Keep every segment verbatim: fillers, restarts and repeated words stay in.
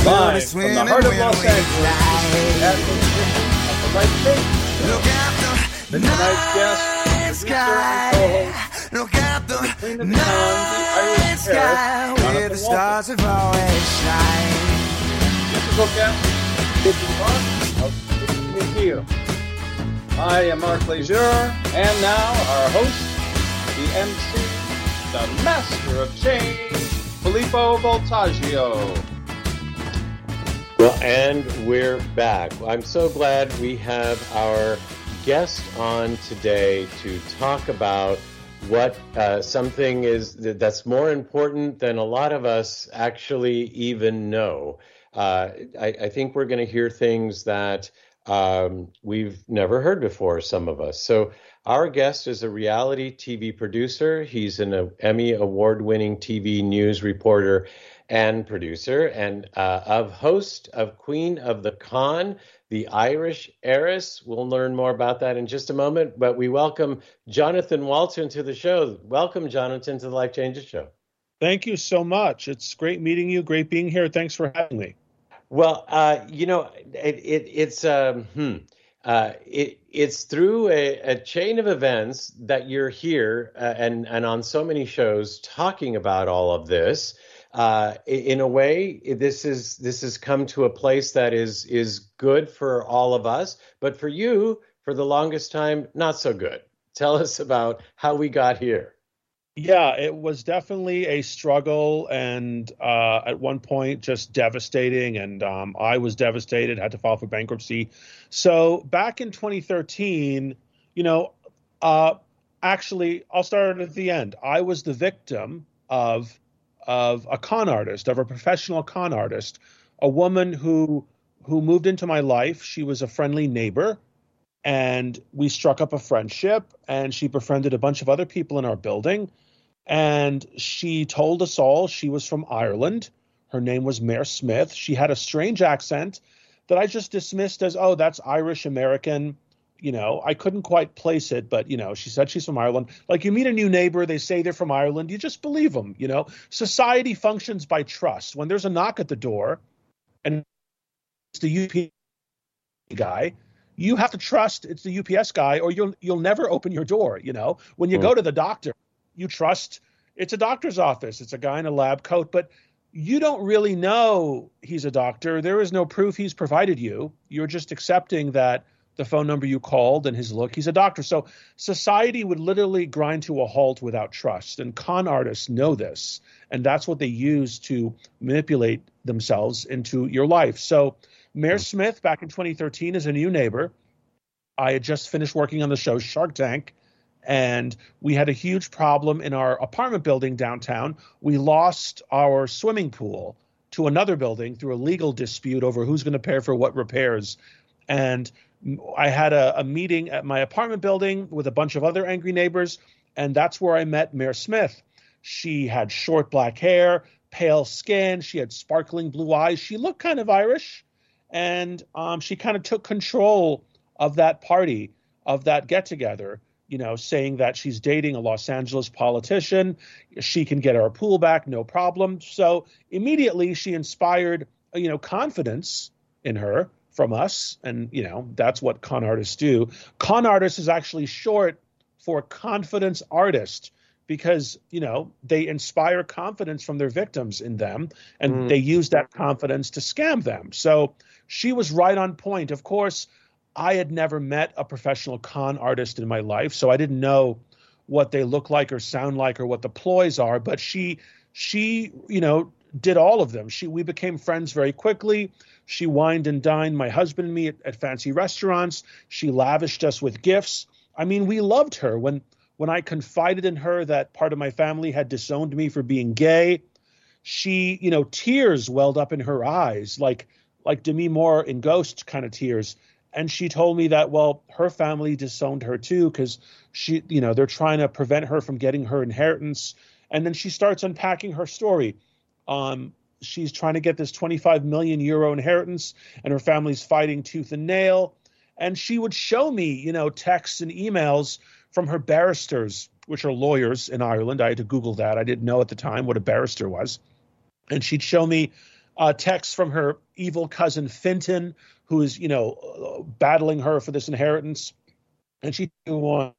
Live from the heart of Los Angeles, at the of the Light Station. And tonight's guest, producer and co-host, Look at the the Queen of the Town, the Irish sky where Paris, the stars have always shine. musical guest, Vicky Mark of Vicky McGee. I am Mark Leisure, and now our host, the M C, the master of change, Filippo Voltaggio. Well, and we're back. I'm so glad we have our guest on today to talk about what uh, something is that's more important than a lot of us actually even know. Uh, I, I think we're going to hear things that um, we've never heard before, some of us. So our guest is a reality T V producer. He's an Emmy award-winning T V news reporter and producer, and uh, of host of Queen of the Con, the Irish heiress. We'll learn more about that in just a moment, but we welcome Jonathan Walton to the show. Welcome, Jonathan, to the Life Changes Show. Thank you so much. It's great meeting you. Great being here. Thanks for having me. Well, uh, you know, it, it, it's um, hmm, uh, it, it's through a, a chain of events that you're here uh, and and on so many shows talking about all of this. Uh, in a way, this is this has come to a place that is is good for all of us, but for you, for the longest time, not so good. Tell us about how we got here. Yeah, it was definitely a struggle, and uh, at one point, just devastating. And um, I was devastated, had to file for bankruptcy. So back in twenty thirteen, you know, uh, actually, I'll start at the end. I was the victim of. of a con artist, of a professional con artist, a woman who who moved into my life. She was a friendly neighbor, and we struck up a friendship, and she befriended a bunch of other people in our building. And she told us all she was from Ireland. Her name was Mare Smith. She had a strange accent that I just dismissed as, oh, that's Irish American. You know, I couldn't quite place it, but, you know, she said she's from Ireland. Like, you meet a new neighbor, they say they're from Ireland, you just believe them, you know. Society functions by trust. When there's a knock at the door and it's the U P S guy, you have to trust it's the U P S guy, or you'll you'll never open your door, you know. When you mm. go to the doctor, you trust it's a doctor's office. It's a guy in a lab coat, but you don't really know he's a doctor. There is no proof he's provided you. You're just accepting that the phone number you called and his look, he's a doctor. So society would literally grind to a halt without trust. And con artists know this. And that's what they use to manipulate themselves into your life. So Mare Smith, back in twenty thirteen, is a new neighbor. I had just finished working on the show Shark Tank, and we had a huge problem in our apartment building downtown. We lost our swimming pool to another building through a legal dispute over who's going to pay for what repairs. And I had a, a meeting at my apartment building with a bunch of other angry neighbors, and that's where I met Mare Smith. She had short black hair, pale skin. She had sparkling blue eyes. She looked kind of Irish, and um, she kind of took control of that party, of that get-together, you know, saying that she's dating a Los Angeles politician. She can get our pool back, no problem. So immediately she inspired, you know, confidence in her from us. And, you know, that's what con artists do. Con artist is actually short for confidence artist because, you know, they inspire confidence from their victims in them, and mm. they use that confidence to scam them. So she was right on point. Of course, I had never met a professional con artist in my life, so I didn't know what they look like or sound like or what the ploys are, but she, she, you know, did all of them. She, we became friends very quickly. She wined and dined my husband and me at, at fancy restaurants. She lavished us with gifts. I mean, we loved her. When when I confided in her that part of my family had disowned me for being gay, she, you know, tears welled up in her eyes, like like Demi Moore in Ghost kind of tears. And she told me that, well, her family disowned her too because she, you know, they're trying to prevent her from getting her inheritance. And then she starts unpacking her story. Um, she's trying to get this twenty-five million euro inheritance, and her family's fighting tooth and nail. And she would show me, you know, texts and emails from her barristers, which are lawyers in Ireland. I had to Google that. I didn't know at the time what a barrister was. And she'd show me uh, texts from her evil cousin Finton, who is, you know, battling her for this inheritance. And she was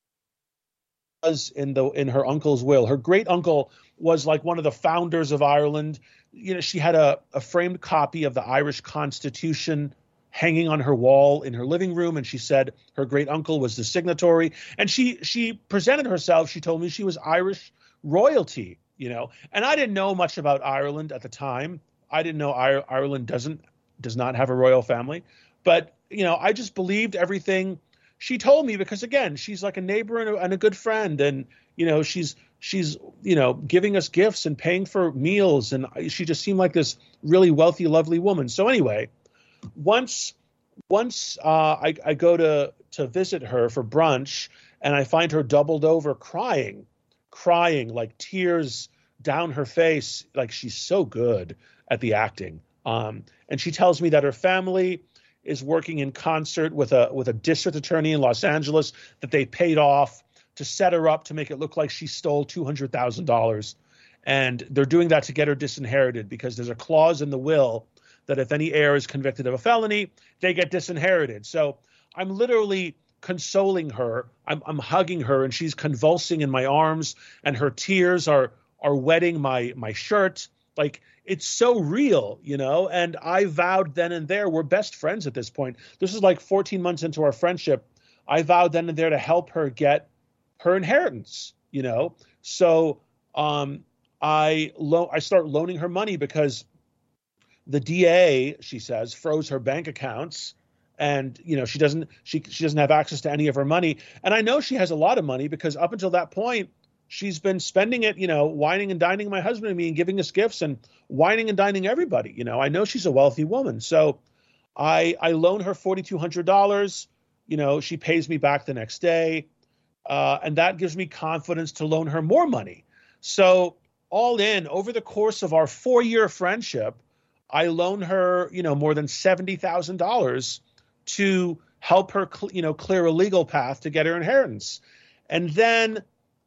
in the in her uncle's will. Her great uncle was like one of the founders of Ireland. You know, she had a, a framed copy of the Irish Constitution hanging on her wall in her living room, and she said her great uncle was the signatory. And she she presented herself. She told me she was Irish royalty, you know. And I didn't know much about Ireland at the time. I didn't know I- Ireland doesn't does not have a royal family, but you know, I just believed everything she told me because, again, she's like a neighbor and a, and a good friend, and you know, she's she's you know giving us gifts and paying for meals, and she just seemed like this really wealthy, lovely woman. So anyway. Once, once uh, I, I go to to visit her for brunch, and I find her doubled over, crying, crying, like tears down her face, like she's so good at the acting. Um, and she tells me that her family is working in concert with a with a district attorney in Los Angeles that they paid off to set her up to make it look like she stole two hundred thousand dollars, and they're doing that to get her disinherited because there's a clause in the will that if any heir is convicted of a felony, they get disinherited. So I'm literally consoling her. I'm, I'm hugging her, and she's convulsing in my arms, and her tears are are wetting my my shirt. Like, it's so real, you know? And I vowed then and there, we're best friends at this point. This is like fourteen months into our friendship. I vowed then and there to help her get her inheritance, you know? So um, I lo- I start loaning her money because the D A, she says, froze her bank accounts, and you know she doesn't she she doesn't have access to any of her money. And I know she has a lot of money because up until that point, she's been spending it, you know, whining and dining my husband and me and giving us gifts and whining and dining everybody. You know, I know she's a wealthy woman, so I I loan her four thousand two hundred dollars. You know, she pays me back the next day, uh, and that gives me confidence to loan her more money. So all in, over the course of our four-year friendship, I loan her, you know, more than seventy thousand dollars to help her, cl- you know, clear a legal path to get her inheritance. And then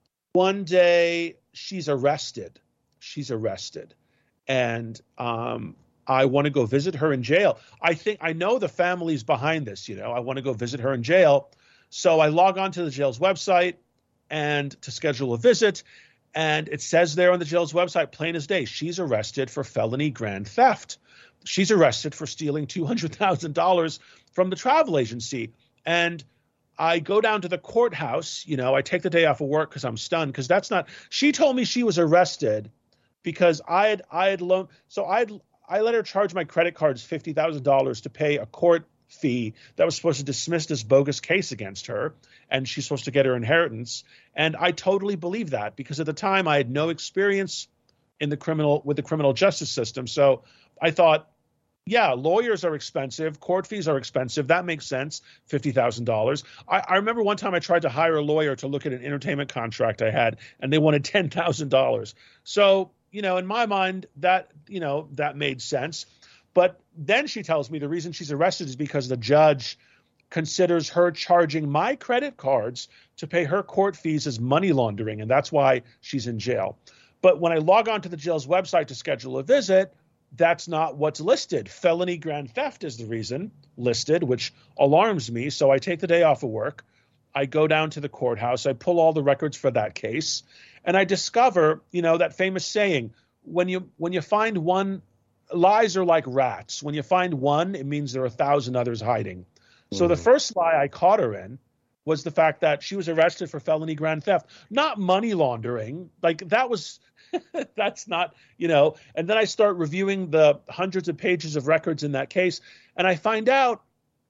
one day she's arrested. She's arrested. And um, I want to go visit her in jail. I think I know the family's behind this, you know, I want to go visit her in jail. So I log on to the jail's website and to schedule a visit. And it says there on the jail's website, plain as day, she's arrested for felony grand theft. She's arrested for stealing two hundred thousand dollars from the travel agency. And I go down to the courthouse. You know, I take the day off of work because I'm stunned because that's not, she told me she was arrested because I had, I had loaned, so I had, I let her charge my credit cards fifty thousand dollars to pay a court fee that was supposed to dismiss this bogus case against her, and she's supposed to get her inheritance. And I totally believe that because at the time I had no experience in the criminal with the criminal justice system. So I thought, yeah, lawyers are expensive, court fees are expensive. That makes sense. fifty thousand dollars. I, I remember one time I tried to hire a lawyer to look at an entertainment contract I had, and they wanted ten thousand dollars. So, you know, in my mind, that, you know, that made sense. But then she tells me the reason she's arrested is because the judge considers her charging my credit cards to pay her court fees as money laundering, and that's why she's in jail. But when I log on to the jail's website to schedule a visit, that's not what's listed. Felony grand theft is the reason listed, which alarms me. So I take the day off of work. I go down to the courthouse. I pull all the records for that case, and I discover, you know, that famous saying, when you when you find one, lies are like rats. When you find one, it means there are a thousand others hiding. So the first lie I caught her in was the fact that she was arrested for felony grand theft, not money laundering. Like that was, that's not, you know, and then I start reviewing the hundreds of pages of records in that case. And I find out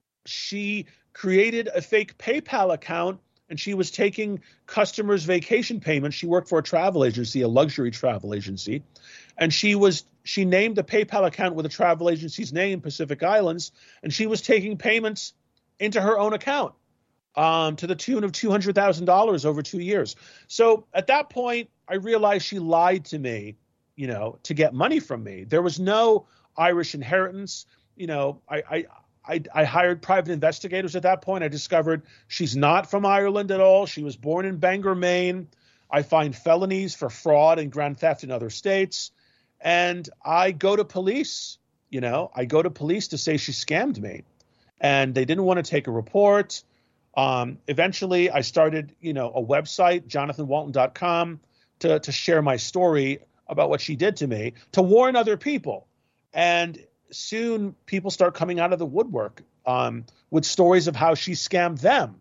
she created a fake PayPal account and she was taking customers' vacation payments. She worked for a travel agency, a luxury travel agency. And she was, she named the PayPal account with the travel agency's name, Pacific Islands. And she was taking payments into her own account um, to the tune of two hundred thousand dollars over two years. So at that point, I realized she lied to me, you know, to get money from me. There was no Irish inheritance. You know, I, I, I, I hired private investigators at that point. I discovered she's not from Ireland at all. She was born in Bangor, Maine. I find felonies for fraud and grand theft in other states. And I go to police, you know, I go to police to say she scammed me. And they didn't want to take a report. Um, eventually, I started, you know, a website, jonathan walton dot com, to, to share my story about what she did to me, to warn other people. And soon people start coming out of the woodwork um, with stories of how she scammed them.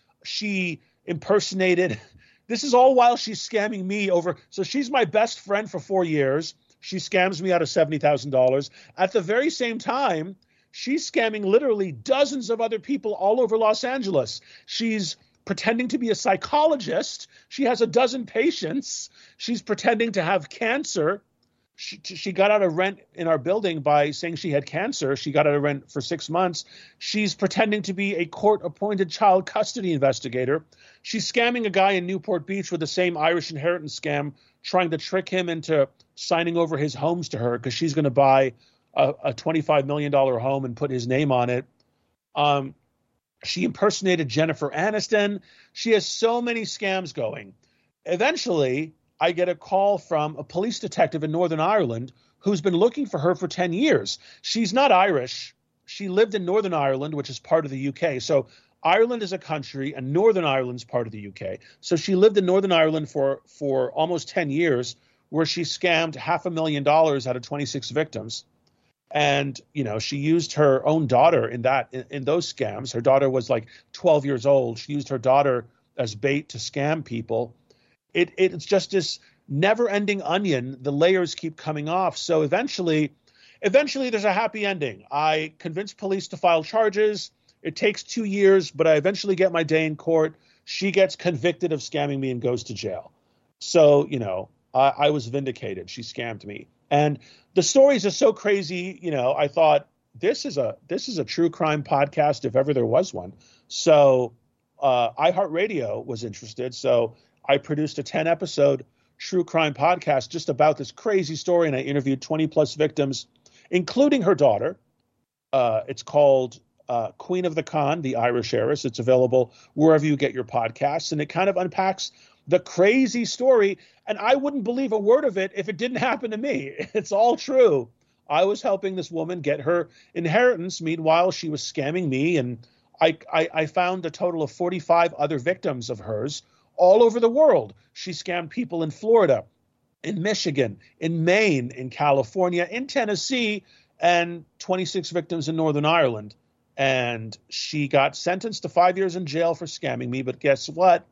She impersonated, this is all while she's scamming me over. So she's my best friend for four years. She scams me out of seventy thousand dollars. At the very same time, she's scamming literally dozens of other people all over Los Angeles. She's pretending to be a psychologist. She has a dozen patients. She's pretending to have cancer. She, she got out of rent in our building by saying she had cancer. She got out of rent for six months. She's pretending to be a court-appointed child custody investigator. She's scamming a guy in Newport Beach with the same Irish inheritance scam, trying to trick him into signing over his homes to her because she's going to buy a, a twenty-five million dollars home and put his name on it. Um, she impersonated Jennifer Aniston. She has so many scams going. Eventually, I get a call from a police detective in Northern Ireland who's been looking for her for ten years. She's not Irish. She lived in Northern Ireland, which is part of the U K. So Ireland is a country and Northern Ireland's part of the U K. So she lived in Northern Ireland for, for almost ten years, where she scammed half a million dollars out of twenty-six victims. And, you know, she used her own daughter in that, in, in those scams. Her daughter was like twelve years old. She used her daughter as bait to scam people. It, it's just this never-ending onion. The layers keep coming off. So eventually, eventually there's a happy ending. I convinced police to file charges. It takes two years, but I eventually get my day in court. She gets convicted of scamming me and goes to jail. So, you know, I, I was vindicated. She scammed me. And the stories are so crazy. You know, I thought this is a this is a true crime podcast if ever there was one. So uh, iHeartRadio was interested. So I produced a ten episode true crime podcast just about this crazy story. And I interviewed twenty plus victims, including her daughter. Uh, it's called uh, Queen of the Con, the Irish Heiress. It's available wherever you get your podcasts. And it kind of unpacks the crazy story. And I wouldn't believe a word of it if it didn't happen to me. It's all true. I was helping this woman get her inheritance. Meanwhile, she was scamming me. And I, I, I found a total of forty-five other victims of hers all over the world. She scammed people in Florida, in Michigan, in Maine, in California, in Tennessee, and twenty-six victims in Northern Ireland. And she got sentenced to five years in jail for scamming me. But guess what?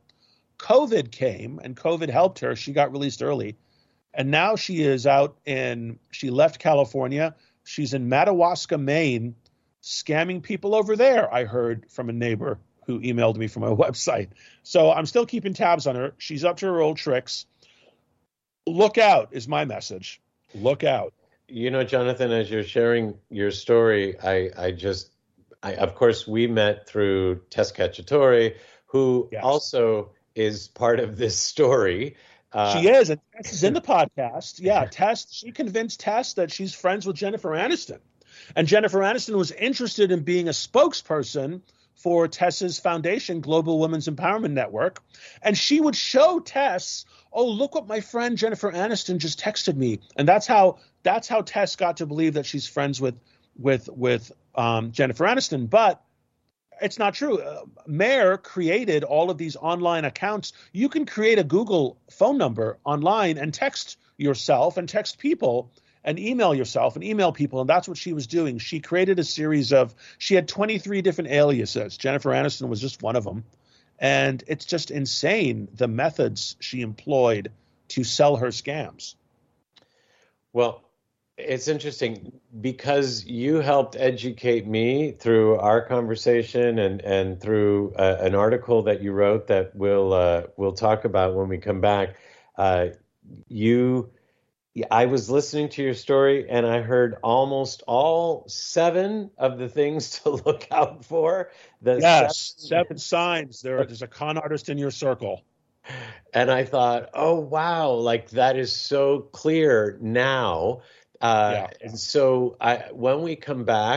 COVID came and COVID helped her. She got released early. And now she is out in, she left California. She's in Madawaska, Maine, scamming people over there, I heard from a neighbor who emailed me from my website. So I'm still keeping tabs on her. She's up to her old tricks. Look out is my message. Look out. You know, Jonathan, as you're sharing your story, I, I just, I, of course, we met through Tess Cacciatore, who yes. also is part of this story. Uh, she is, and Tess is in the podcast. Yeah, Tess, she convinced Tess that she's friends with Jennifer Aniston. And Jennifer Aniston was interested in being a spokesperson for Tess's foundation, Global Women's Empowerment Network. And she would show Tess, oh, look what my friend Jennifer Aniston just texted me. And that's how that's how Tess got to believe that she's friends with with with um, Jennifer Aniston. But it's not true. Uh, Mayor created all of these online accounts. You can create a Google phone number online and text yourself and text people and email yourself and email people. And that's what she was doing. She created a series of, she had twenty-three different aliases. Jennifer Aniston was just one of them. And it's just insane, the methods she employed to sell her scams. Well, it's interesting because you helped educate me through our conversation and, and through uh, an article that you wrote that we'll uh, we'll talk about when we come back. Uh, you, I was listening to your story and I heard almost all seven of the things to look out for. The yes, seven, seven signs. There, there's a con artist in your circle. And I thought, oh, wow, like that is so clear now. Uh, yeah. And so I, when we come back,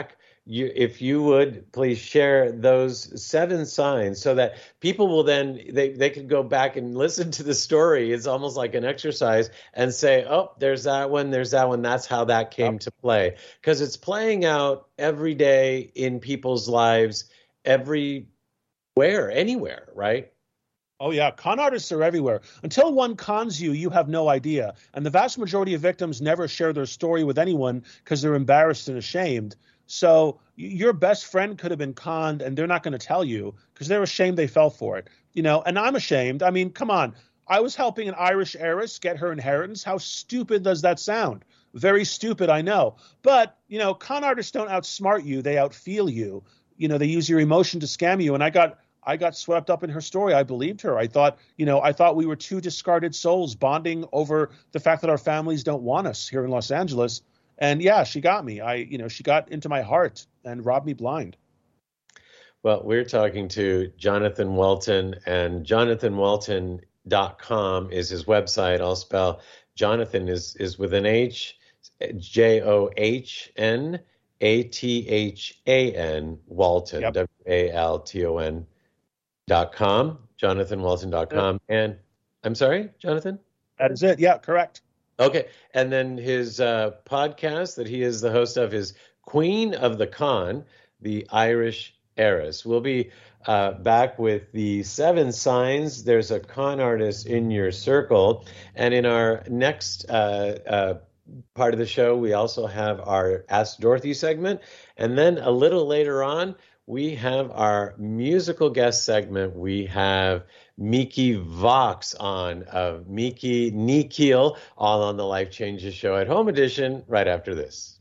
you, if you would please share those seven signs so that people will then, they, they can go back and listen to the story. It's almost like an exercise and say, oh, there's that one, there's that one. That's how that came yep. to play. Because it's playing out every day in people's lives, everywhere, anywhere, right? Oh, yeah. Con artists are everywhere. Until one cons you, you have no idea. And the vast majority of victims never share their story with anyone because they're embarrassed and ashamed. So your best friend could have been conned and they're not going to tell you because they're ashamed they fell for it. You know, and I'm ashamed. I mean, come on. I was helping an Irish heiress get her inheritance. How stupid does that sound? Very stupid, I know. But, you know, con artists don't outsmart you. They outfeel you. You know, they use your emotion to scam you. And I got I got swept up in her story. I believed her. I thought, you know, I thought we were two discarded souls bonding over the fact that our families don't want us here in Los Angeles. And yeah, she got me. I, you know, she got into my heart and robbed me blind. Well, we're talking to Jonathan Welton, and jonathan welton dot com is his website. I'll spell Jonathan is, is with an H, J O H N A T H A N, Walton, yep. W A L T O N dot com, jonathan welton dot com. Yep. And I'm sorry, Jonathan? That is it. Yeah, correct. Okay. And then his uh, podcast that he is the host of is Queen of the Con, the Irish Heiress. We'll be uh, back with the seven signs. There's a con artist in your circle. And in our next uh, uh, part of the show, we also have our Ask Dorothy segment. And then a little later on, we have our musical guest segment. We have Miki Vox on of Miki Nikhil, all on the Life Changes Show at Home Edition, right after this.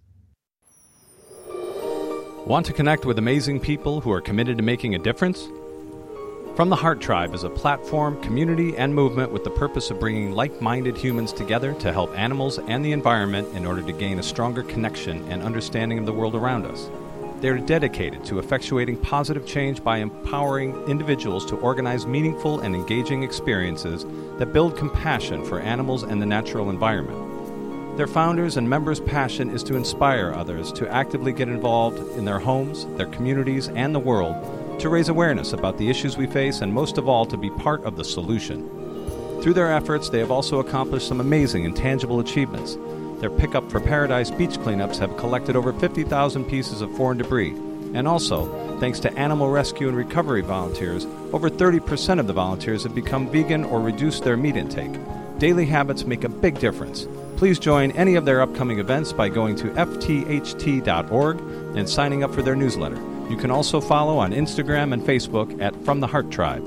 Want to connect with amazing people who are committed to making a difference? From the Heart Tribe is a platform, community, and movement with the purpose of bringing like-minded humans together to help animals and the environment in order to gain a stronger connection and understanding of the world around us. They are dedicated to effectuating positive change by empowering individuals to organize meaningful and engaging experiences that build compassion for animals and the natural environment. Their founders and members' passion is to inspire others to actively get involved in their homes, their communities, and the world, to raise awareness about the issues we face, and most of all, to be part of the solution. Through their efforts, they have also accomplished some amazing and tangible achievements. Their Pickup for Paradise beach cleanups have collected over fifty thousand pieces of foreign debris. And also, thanks to animal rescue and recovery volunteers, over thirty percent of the volunteers have become vegan or reduced their meat intake. Daily habits make a big difference. Please join any of their upcoming events by going to F T H T dot org and signing up for their newsletter. You can also follow on Instagram and Facebook at From the Heart Tribe.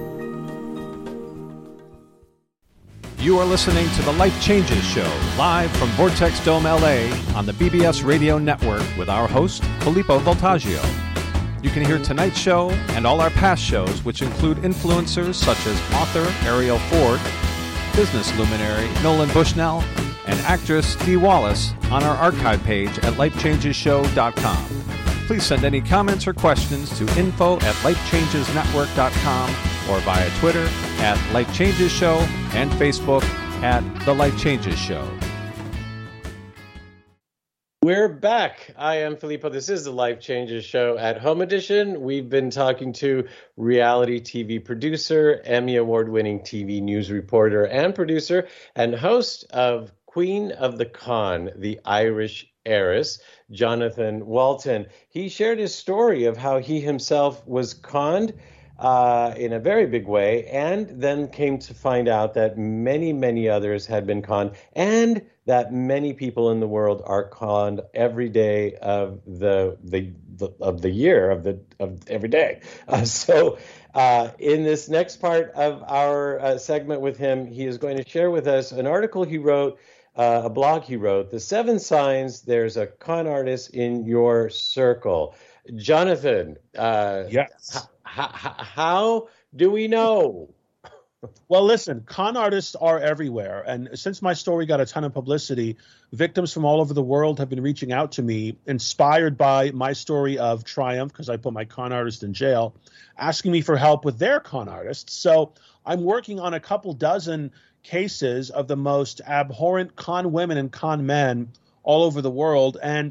You are listening to the Life Changes Show, live from Vortex Dome, L A, on the B B S Radio Network with our host, Filippo Voltaggio. You can hear tonight's show and all our past shows, which include influencers such as author Ariel Ford, business luminary Nolan Bushnell, and actress Dee Wallace on our archive page at life changes show dot com. Please send any comments or questions to info at life changes network dot com or via Twitter at Life Changes Show and Facebook at The Life Changes Show. We're back. I am Filippo. This is the Life Changes Show at Home Edition. We've been talking to reality T V producer, Emmy Award-winning T V news reporter and producer, and host of Queen of the Con, the Irish Heiress, Jonathan Welton. He shared his story of how he himself was conned uh, in a very big way, and then came to find out that many, many others had been conned, and that many people in the world are conned every day of the the, the of the year of the of every day. Uh, so, uh, in this next part of our uh, segment with him, he is going to share with us an article he wrote. Uh, a blog he wrote, The Seven Signs There's a Con Artist in Your Circle. Jonathan, uh, yes. h- h- how do we know? Well, listen, con artists are everywhere. And since my story got a ton of publicity, victims from all over the world have been reaching out to me, inspired by my story of triumph, because I put my con artist in jail, asking me for help with their con artists. So I'm working on a couple dozen cases of the most abhorrent con women and con men all over the world. And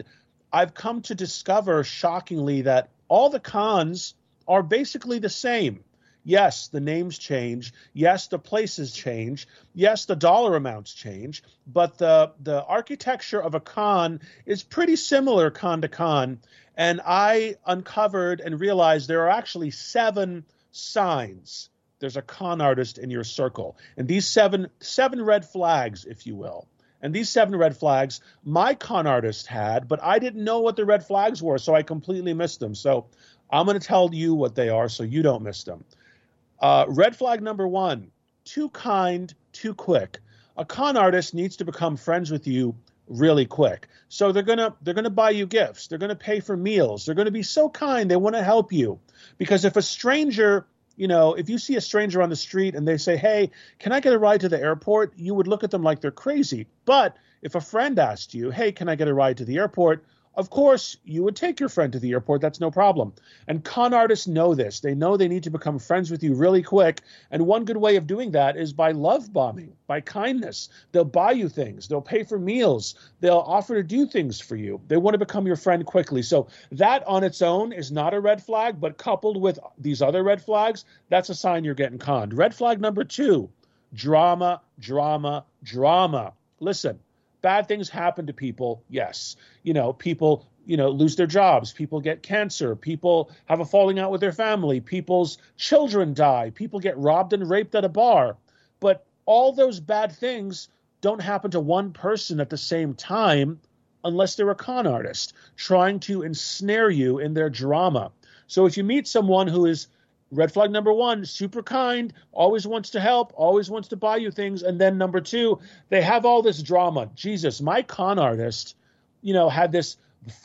I've come to discover, shockingly, that all the cons are basically the same. Yes, the names change. Yes, the places change. Yes, the dollar amounts change. But the, the architecture of a con is pretty similar con to con. And I uncovered and realized there are actually seven signs there's a con artist in your circle. And these seven, seven red flags, if you will. And these seven red flags, my con artist had, but I didn't know what the red flags were, so I completely missed them. So I'm going to tell you what they are so you don't miss them. Uh, red flag number one, too kind, too quick. A con artist needs to become friends with you really quick. So they're going to they're going to buy you gifts. They're going to pay for meals. They're going to be so kind. They want to help you. Because if a stranger, you know, if you see a stranger on the street and they say, hey, can I get a ride to the airport? You would look at them like they're crazy. But if a friend asked you, hey, can I get a ride to the airport? Of course, you would take your friend to the airport. That's no problem. And con artists know this. They know they need to become friends with you really quick. And one good way of doing that is by love bombing, by kindness. They'll buy you things. They'll pay for meals. They'll offer to do things for you. They want to become your friend quickly. So that on its own is not a red flag, but coupled with these other red flags, that's a sign you're getting conned. Red flag number two, drama, drama, drama. Listen. Bad things happen to people, yes. You know, people, you know, lose their jobs. People get cancer. People have a falling out with their family. People's children die. People get robbed and raped at a bar. But all those bad things don't happen to one person at the same time unless they're a con artist trying to ensnare you in their drama. So if you meet someone who is red flag number one, super kind, always wants to help, always wants to buy you things. And then number two, they have all this drama. Jesus, my con artist, you know, had this.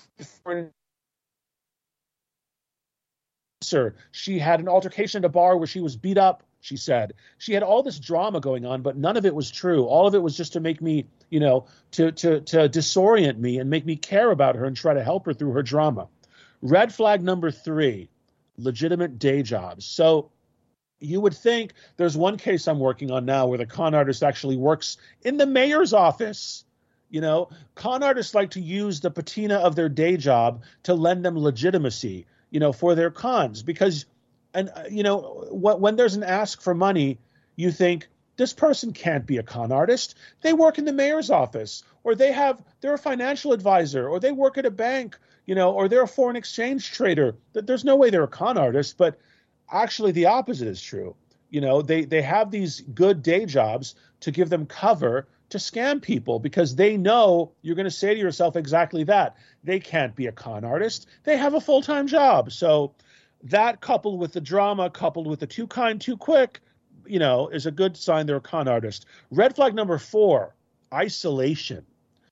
She had an altercation at a bar where she was beat up, she said. She had all this drama going on, but none of it was true. All of it was just to make me, you know, to, to, to disorient me and make me care about her and try to help her through her drama. Red flag number three. Legitimate day jobs. So you would think there's one case I'm working on now where the con artist actually works in the mayor's office. You know, con artists like to use the patina of their day job to lend them legitimacy, you know, for their cons. Because, and uh, you know, wh- when there's an ask for money, you think this person can't be a con artist. They work in the mayor's office, or they have, they're a financial advisor, or they work at a bank, you know, or they're a foreign exchange trader. There's no way they're a con artist, but actually the opposite is true. You know, they, they have these good day jobs to give them cover to scam people because they know you're going to say to yourself exactly that. They can't be a con artist. They have a full-time job. So that coupled with the drama, coupled with the too kind, too quick, you know, is a good sign they're a con artist. Red flag number four, isolation.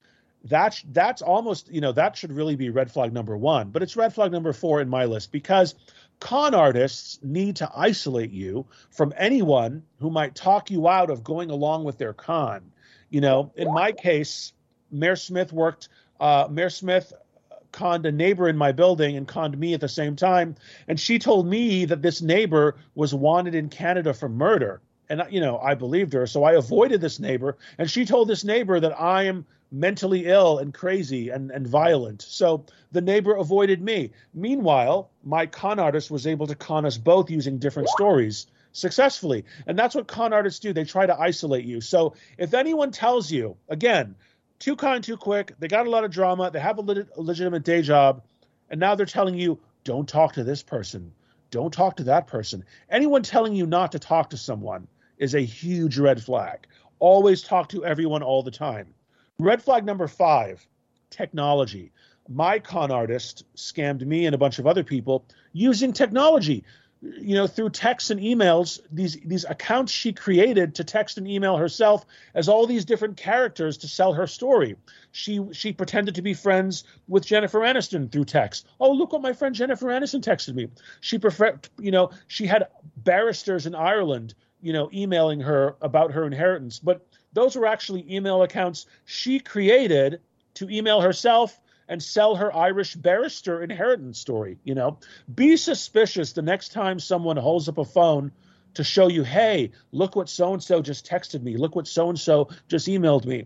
That's that's almost, you know, that should really be red flag number one, but it's red flag number four in my list because con artists need to isolate you from anyone who might talk you out of going along with their con. You know, in my case, Mayor Smith worked, uh, Mayor Smith conned a neighbor in my building and conned me at the same time. And she told me that this neighbor was wanted in Canada for murder. And, you know, I believed her. So I avoided this neighbor. And she told this neighbor that I am mentally ill and crazy and, and violent. So the neighbor avoided me. Meanwhile, my con artist was able to con us both using different stories successfully. And that's what con artists do. They try to isolate you. So if anyone tells you, again, too kind, too quick, they got a lot of drama, they have a, lit- a legitimate day job, and now they're telling you, don't talk to this person, don't talk to that person. Anyone telling you not to talk to someone is a huge red flag. Always talk to everyone all the time. Red flag number five, technology. My con artist scammed me and a bunch of other people using technology. You know, through texts and emails, these these accounts she created to text and email herself as all these different characters to sell her story. She she pretended to be friends with Jennifer Aniston through text. Oh, look what my friend Jennifer Aniston texted me. She prefer, you know, she had barristers in Ireland, you know, emailing her about her inheritance. But those were actually email accounts she created to email herself and sell her Irish barrister inheritance story. You know, be suspicious the next time someone holds up a phone to show you, hey, look what so-and-so just texted me. Look what so-and-so just emailed me.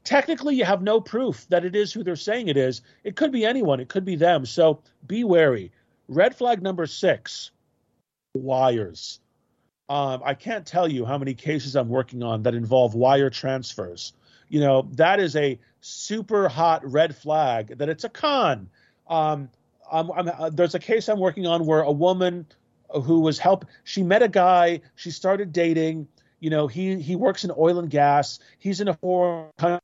technically you have no proof that it is who they're saying it is. It could be anyone. It could be them. So be wary. Red flag number six, wires. Um, I can't tell you how many cases I'm working on that involve wire transfers. You know, that is a super hot red flag that it's a con. Um, I'm, I'm, uh, there's a case I'm working on where a woman who was help, she met a guy, she started dating, you know, he, he works in oil and gas. He's in a foreign country.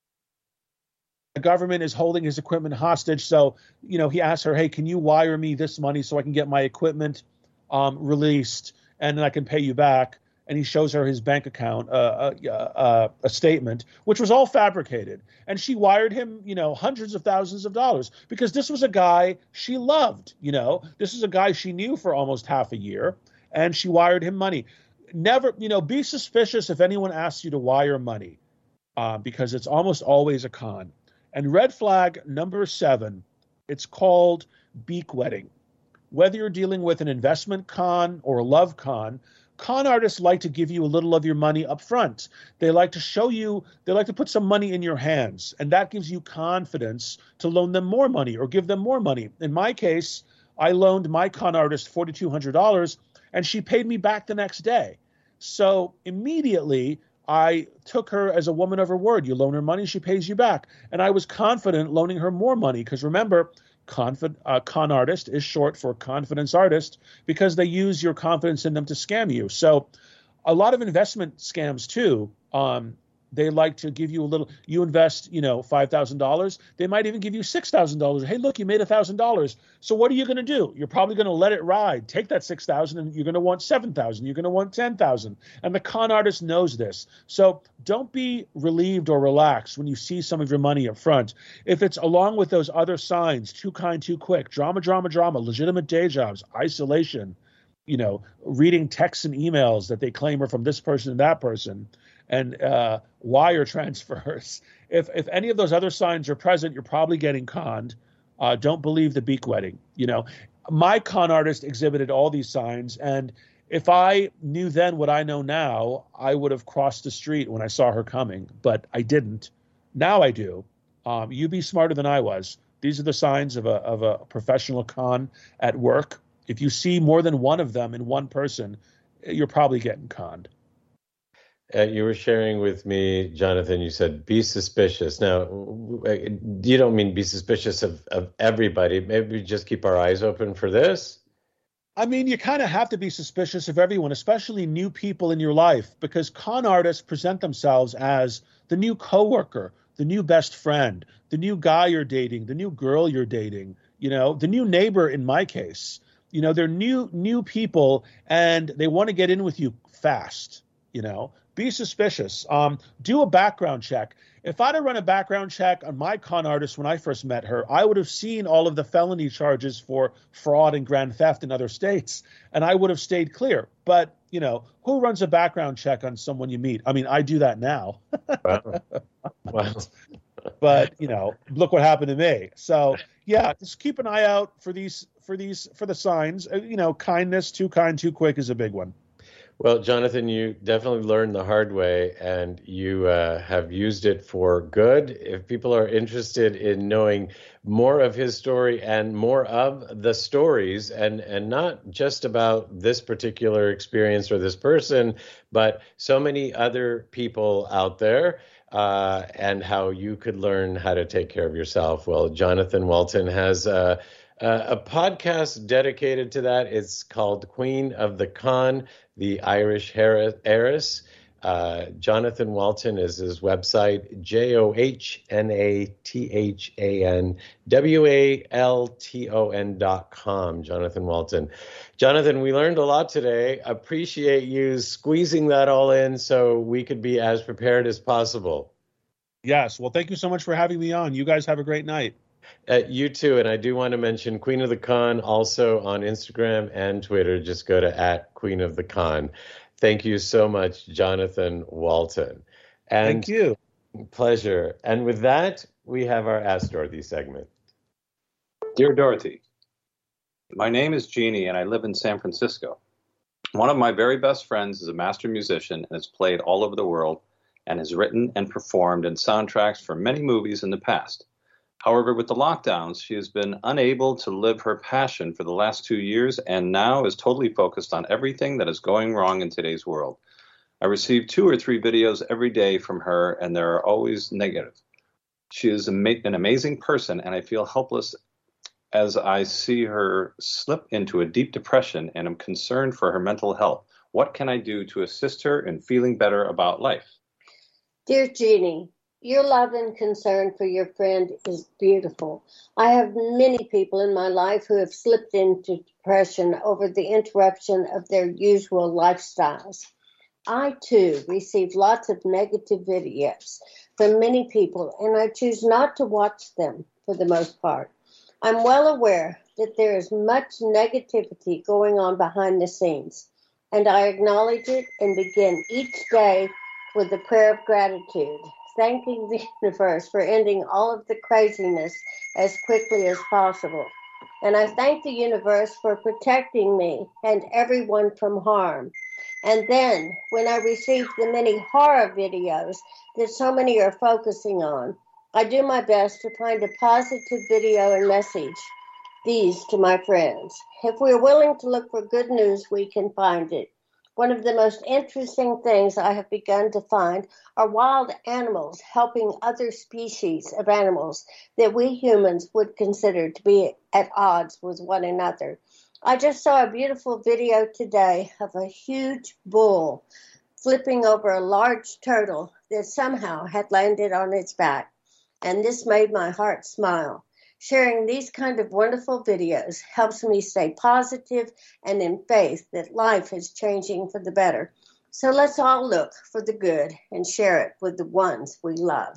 The government is holding his equipment hostage. So, you know, he asked her, hey, can you wire me this money so I can get my equipment um, released and then I can pay you back? And he shows her his bank account, uh, uh, uh, a statement, which was all fabricated. And she wired him, you know, hundreds of thousands of dollars because this was a guy she loved, you know. This is a guy she knew for almost half a year, and she wired him money. Never, you know, be suspicious if anyone asks you to wire money uh, because it's almost always a con. And red flag number seven, it's called beak wetting. Whether you're dealing with an investment con or a love con, con artists like to give you a little of your money up front. They like to show you, they like to put some money in your hands, and that gives you confidence to loan them more money or give them more money. In my case, I loaned my con artist four thousand two hundred dollars, and she paid me back the next day. So immediately, I took her as a woman of her word. You loan her money, she pays you back. And I was confident loaning her more money because remember, Confid, uh, con artist is short for confidence artist because they use your confidence in them to scam you. So a lot of investment scams too, um, they like to give you a little, you invest, you know, five thousand dollars. They might even give you six thousand dollars. Hey, look, you made one thousand dollars. So what are you going to do? You're probably going to let it ride. Take that six thousand dollars and you're going to want seven thousand dollars. You're going to want ten thousand dollars. And the con artist knows this. So don't be relieved or relaxed when you see some of your money up front. If it's along with those other signs, too kind, too quick, drama, drama, drama, legitimate day jobs, isolation, you know, reading texts and emails that they claim are from this person and that person, and uh, wire transfers. If if any of those other signs are present, you're probably getting conned. Uh, don't believe the beak wetting. You know, my con artist exhibited all these signs, and if I knew then what I know now, I would have crossed the street when I saw her coming, but I didn't. Now I do. Um, you be smarter than I was. These are the signs of a of a professional con at work. If you see more than one of them in one person, you're probably getting conned. Uh, you were sharing with me, Jonathan, you said be suspicious. Now, you don't mean be suspicious of, of everybody. Maybe just keep our eyes open for this. I mean, you kind of have to be suspicious of everyone, especially new people in your life, because con artists present themselves as the new coworker, the new best friend, the new guy you're dating, the new girl you're dating, you know, the new neighbor in my case. You know, they're new new people, and they want to get in with you fast, you know. Be suspicious. Um, do a background check. If I'd have run a background check on my con artist when I first met her, I would have seen all of the felony charges for fraud and grand theft in other states, and I would have stayed clear. But, you know, who runs a background check on someone you meet? I mean, I do that now. Wow. Wow. But, you know, look what happened to me. So, yeah, just keep an eye out for these, for these, for the signs. Uh, you know, kindness, too kind, too quick is a big one. Well, Jonathan, you definitely learned the hard way, and you uh, have used it for good. If people are interested in knowing more of his story and more of the stories, and, and not just about this particular experience or this person, but so many other people out there, uh, and how you could learn how to take care of yourself, well, Jonathan Walton has uh, Uh, a podcast dedicated to that. It's called Queen of the Con, the Irish Heiress. Uh, Jonathan Walton is his website, J O H N A T H A N W A L T O N dot com, Jonathan Walton. Jonathan, we learned a lot today. Appreciate you squeezing that all in so we could be as prepared as possible. Yes. Well, thank you so much for having me on. You guys have a great night. Uh, you too, and I do want to mention Queen of the Con also on Instagram and Twitter. Just go to at Queen of the Con. Thank you so much, Jonathan Walton. And Thank you. Pleasure. And with that, we have our Ask Dorothy segment. Dear Dorothy, my name is Jeannie, and I live in San Francisco. One of my very best friends is a master musician and has played all over the world, and has written and performed in soundtracks for many movies in the past. However, with the lockdowns, she has been unable to live her passion for the last two years and now is totally focused on everything that is going wrong in today's world. I receive two or three videos every day from her, and they are always negative. She is an amazing person, and I feel helpless as I see her slip into a deep depression and am concerned for her mental health. What can I do to assist her in feeling better about life? Dear Jeannie, your love and concern for your friend is beautiful. I have many people in my life who have slipped into depression over the interruption of their usual lifestyles. I, too, receive lots of negative videos from many people, and I choose not to watch them for the most part. I'm well aware that there is much negativity going on behind the scenes, and I acknowledge it and begin each day with a prayer of gratitude, thanking the universe for ending all of the craziness as quickly as possible. And I thank the universe for protecting me and everyone from harm. And then, when I receive the many horror videos that so many are focusing on, I do my best to find a positive video and message these to my friends. If we're willing to look for good news, we can find it. One of the most interesting things I have begun to find are wild animals helping other species of animals that we humans would consider to be at odds with one another. I just saw a beautiful video today of a huge bull flipping over a large turtle that somehow had landed on its back, and this made my heart smile. Sharing these kind of wonderful videos helps me stay positive and in faith that life is changing for the better. So let's all look for the good and share it with the ones we love.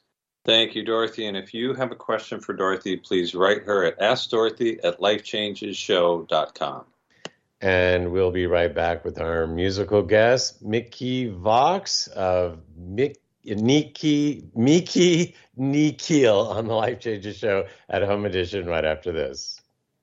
Thank you, Dorothy. And if you have a question for Dorothy, please write her at ask dorothy at life changes show dot com. And we'll be right back with our musical guest, Mickey Vox of Mick, Niki, Miki Nikhil on the Life Changes Show at Home Edition right after this.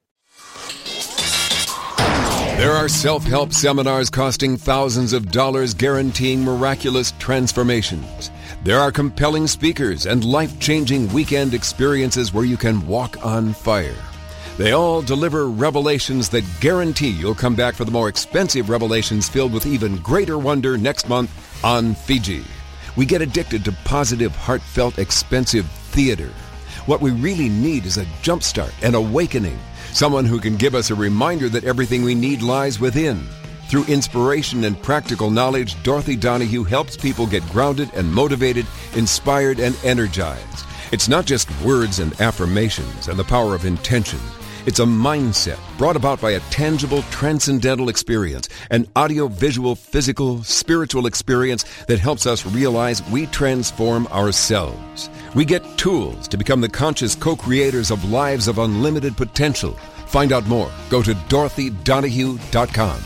There are self-help seminars costing thousands of dollars guaranteeing miraculous transformations. There are compelling speakers and life-changing weekend experiences where you can walk on fire. They all deliver revelations that guarantee you'll come back for the more expensive revelations filled with even greater wonder next month on Fiji. We get addicted to positive, heartfelt, expensive theater. What we really need is a jumpstart, an awakening, someone who can give us a reminder that everything we need lies within. Through inspiration and practical knowledge, Dorothy Donahue helps people get grounded and motivated, inspired and energized. It's not just words and affirmations and the power of intention. It's a mindset brought about by a tangible, transcendental experience, an audio-visual, physical, spiritual experience that helps us realize we transform ourselves. We get tools to become the conscious co-creators of lives of unlimited potential. Find out more. Go to dorothy donahue dot com.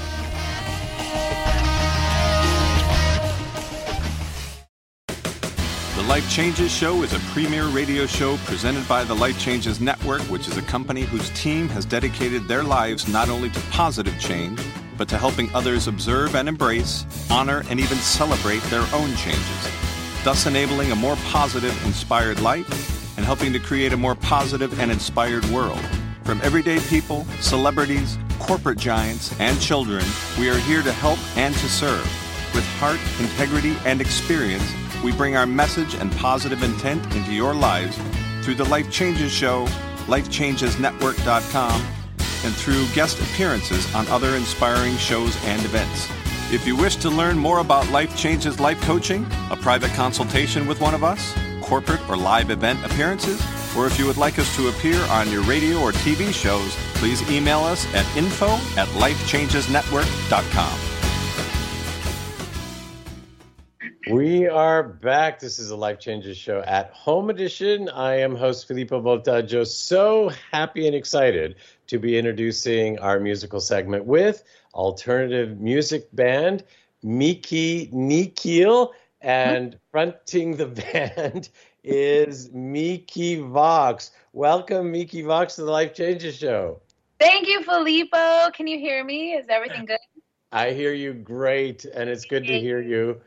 The Life Changes Show is a premier radio show presented by the Life Changes Network, which is a company whose team has dedicated their lives not only to positive change, but to helping others observe and embrace, honor, and even celebrate their own changes, thus enabling a more positive, inspired life and helping to create a more positive and inspired world. From everyday people, celebrities, corporate giants, and children, we are here to help and to serve. With heart, integrity, and experience, we bring our message and positive intent into your lives through the Life Changes Show, life changes network dot com, and through guest appearances on other inspiring shows and events. If you wish to learn more about Life Changes Life Coaching, a private consultation with one of us, corporate or live event appearances, or if you would like us to appear on your radio or T V shows, please email us at info at life changes network dot com. We are back. This is the Life Changes Show at Home Edition. I am host Filippo Voltaggio. So happy and excited to be introducing our musical segment with alternative music band Miki Nikhil, and fronting the band is Miki Vox. Welcome, Miki Vox, to the Life Changes Show. Thank you, Filippo. Can you hear me? Is everything good? I hear you great, and it's good to hear you.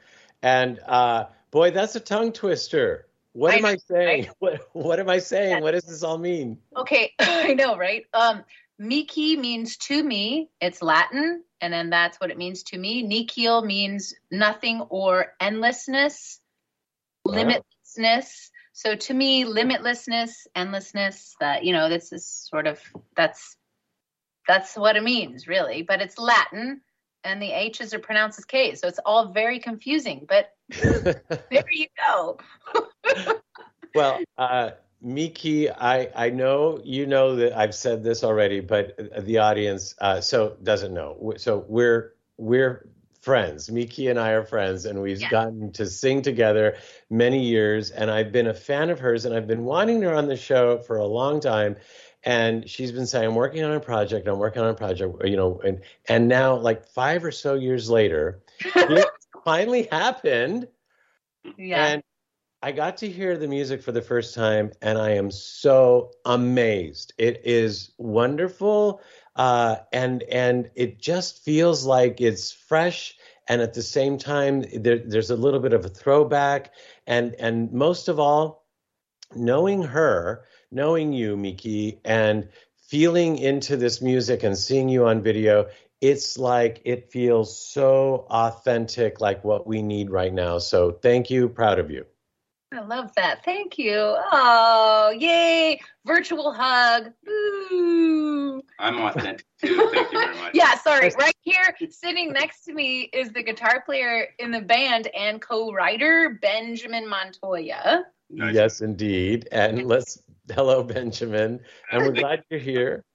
And uh, boy, that's a tongue twister. What I am know, I saying? right? What What am I saying? Yeah. What does this all mean? Okay, I know, right? Um, Miki means to me. It's Latin, and then that's what it means to me. Nihil means nothing or endlessness, Wow. limitlessness. So to me, limitlessness, endlessness, that, you know, this is sort of, that's, that's what it means, really. But it's Latin, and the H's are pronounced as K's. So it's all very confusing, but there you go. Well, uh, Miki, I, I know you know that I've said this already, but the audience uh, so doesn't know. So we're we're friends. Miki and I are friends, and we've Yeah. gotten to sing together many years. And I've been a fan of hers, and I've been wanting her on the show for a long time. And she's been saying, "I'm working on a project. I'm working on a project." You know, and and now, like five or so years later, it finally happened. Yeah. And I got to hear the music for the first time, and I am so amazed. It is wonderful, uh, and and it just feels like it's fresh, and at the same time, there, there's a little bit of a throwback, and and most of all, knowing her, knowing you, Miki, and feeling into this music and seeing you on video, it's like it feels so authentic, like what we need right now. So thank you, proud of you. I love that. Thank you. Oh, yay. Virtual hug. Ooh. I'm authentic too. Thank you very much. Yeah, sorry. Right here, sitting next to me is the guitar player in the band and co-writer, Benjamin Montoya. Nice. Yes, indeed. And let's, hello, Benjamin. And we're glad you're here.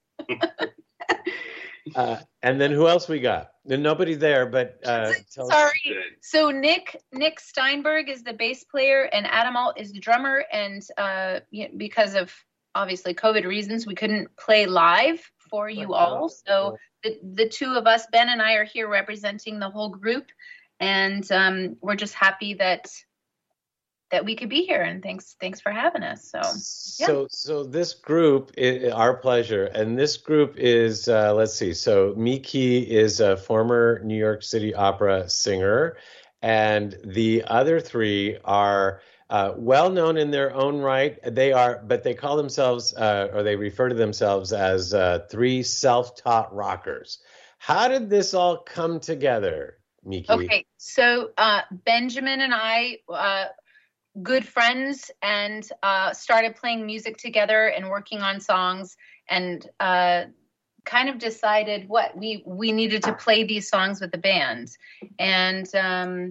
Uh, and then who else we got? There's nobody there, but uh, tell Sorry. Good. So Nick Nick Steinberg is the bass player, and Adam Alt is the drummer. And uh, y- because of obviously COVID reasons, we couldn't play live for you all. So the the two of us, Ben and I, are here representing the whole group, and um, we're just happy that that we could be here. And thanks thanks for having us. So So, so this group, is our pleasure, and this group is, uh, let's see. So Miki is a former New York City Opera singer, and the other three are uh, well known in their own right. They are, but they call themselves, uh, or they refer to themselves as uh, three self-taught rockers. How did this all come together, Miki? okay, so uh, Benjamin and I. Uh, good friends, and uh, started playing music together and working on songs, and uh, kind of decided what we we needed to play these songs with the band. And um,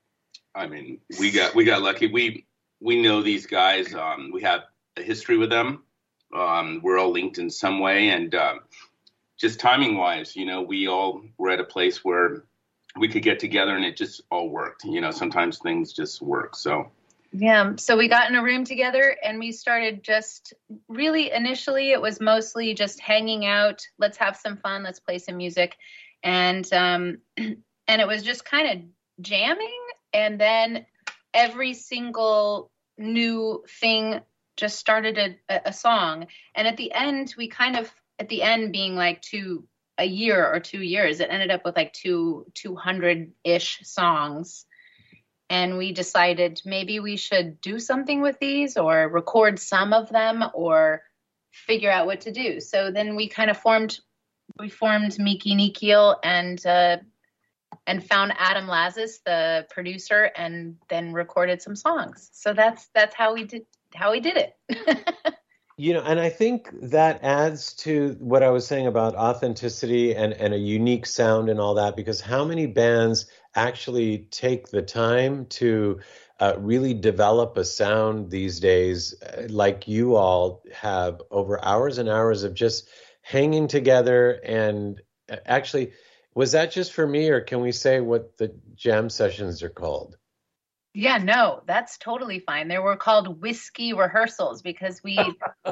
I mean, we got we got lucky. We we know these guys. Um, we have a history with them. Um, we're all linked in some way, and um, just timing wise, you know, we all were at a place where we could get together, and it just all worked. You know, sometimes things just work. So. yeah, so we got in a room together, and we started just really initially it was mostly just hanging out. Let's have some fun. Let's play some music. And um, and it was just kind of jamming. And then every single new thing just started a, a song. And at the end, we kind of, at the end being like two, a year or two years, it ended up with like two, two hundred-ish songs. And we decided maybe we should do something with these, or record some of them, or figure out what to do. So then we kind of formed, we formed Miki Nihil, and uh, and found Adam Lazis, the producer, and then recorded some songs. So that's that's how we did how we did it. You know, and I think that adds to what I was saying about authenticity and, and a unique sound and all that, because how many bands actually take the time to uh, really develop a sound these days, uh, like you all have, over hours and hours of just hanging together. And uh, actually, was that just for me, or can we say what the jam sessions are called? Yeah, no, that's totally fine. They were called whiskey rehearsals because we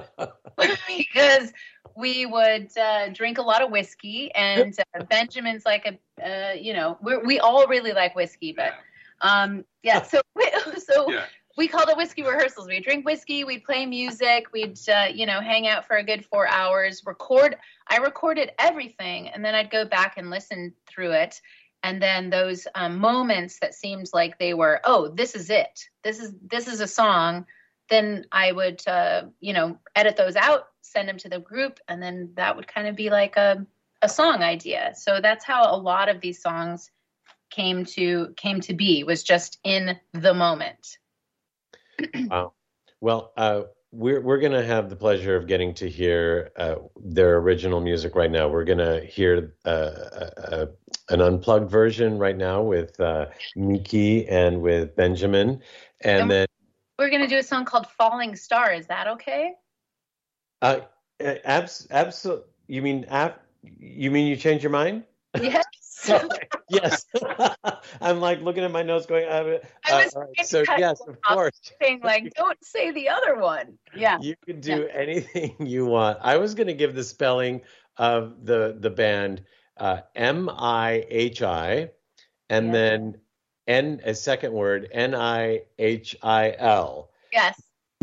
because we would uh, drink a lot of whiskey, and uh, Benjamin's like a uh, you know we we all really like whiskey, but um yeah, so we, so Yeah. we called it whiskey rehearsals. We'd drink whiskey, we'd play music, we'd uh, you know hang out for a good four hours, record. I recorded everything, and then I'd go back and listen through it. And then those um, moments that seemed like they were, oh, this is it. This is this is a song. Then I would, uh, you know, edit those out, send them to the group, and then that would kind of be like a, a song idea. So that's how a lot of these songs came to came to be, was just in the moment. Wow. Well, uh, we're we're gonna have the pleasure of getting to hear uh, their original music right now. We're gonna hear uh, uh, an unplugged version right now with uh, Miki and with Benjamin, and, and then we're gonna do a song called "Falling Star." Is that okay? Uh, abs, absolutely. You mean ab, You mean you changed your mind? Yes. Yes. I'm like looking at my notes going, uh, I was uh, right. So yes, of course. Saying like, don't say the other one. Yeah. You can do yeah. anything you want. I was going to give the spelling of the, the band uh, M I H I and yeah. then N, a second word, N I H I L. Yes.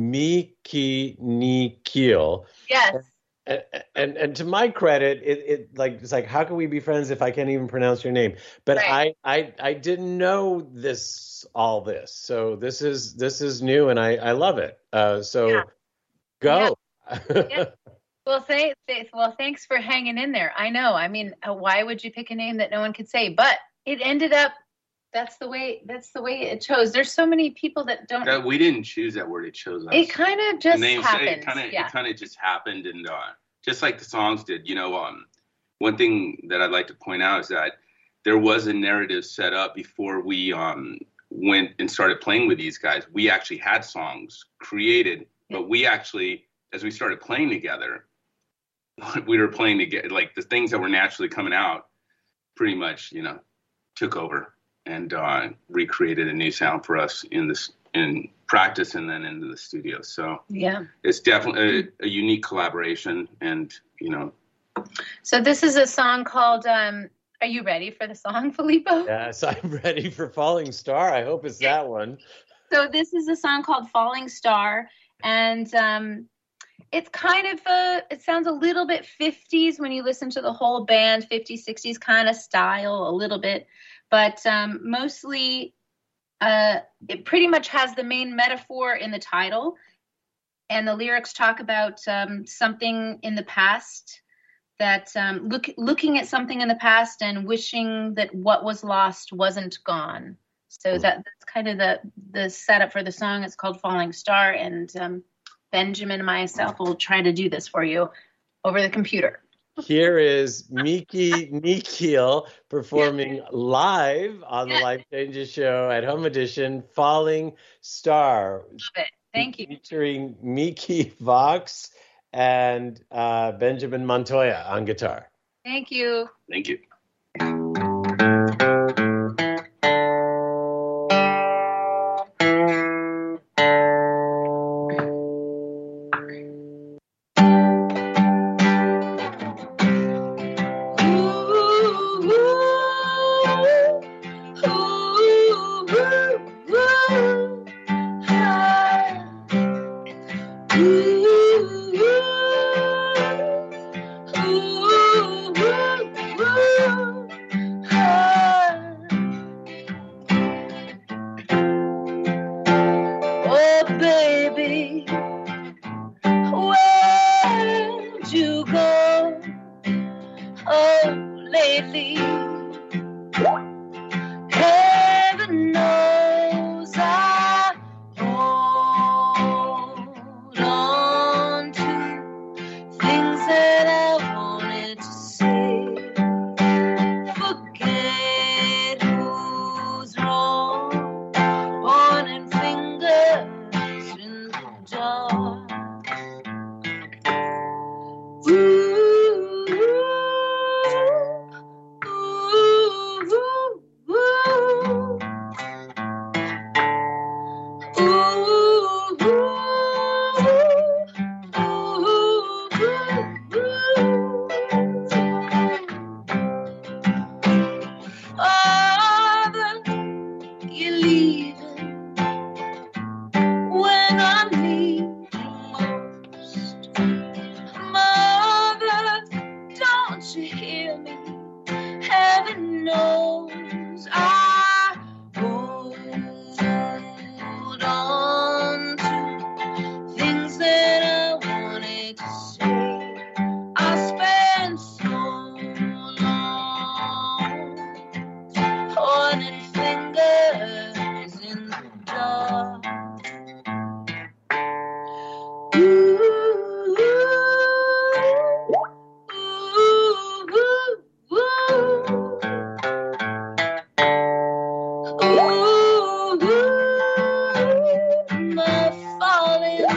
Miki Nikil. Yes. And, and and to my credit, it, it like it's like, how can we be friends if I can't even pronounce your name? But right. I, I I didn't know this all this, so this is this is new, and I, I love it. Uh, so yeah. go. Yeah. Yeah. Well, th- th- well, thanks for hanging in there. I know. I mean, uh, why would you pick a name that no one could say? But it ended up. That's the way. That's the way it chose. There's so many people that don't. Uh, we didn't choose that word. It chose us. It kind of just name, happened. It kind of. Yeah. It kind of just happened, and uh, just like the songs did. You know, um, one thing that I'd like to point out is that there was a narrative set up before we um went and started playing with these guys. We actually had songs created, yeah. but we actually, as we started playing together, we were playing together. Like the things that were naturally coming out, pretty much, you know, took over. And uh, recreated a new sound for us in this in practice and then into the studio. So yeah, it's definitely a, a unique collaboration, and you know. So this is a song called. Um, are you ready for the song, Filippo? Yes, I'm ready for Falling Star. I hope it's that one. So this is a song called Falling Star, and um, it's kind of a. It sounds a little bit fifties when you listen to the whole band, fifties, sixties kind of style, a little bit. But um, mostly, uh, it pretty much has the main metaphor in the title. And the lyrics talk about um, something in the past, that um, look, looking at something in the past and wishing that what was lost wasn't gone. So that, that's kind of the, the setup for the song. It's called Falling Star. And um, Benjamin and myself will try to do this for you over the computer. Here is Miki Nikil performing live on the Life Changes Show at Home Edition, Falling Star. Love it. Thank you. Featuring Miki Vox and uh, Benjamin Montoya on guitar. Thank you. Thank you.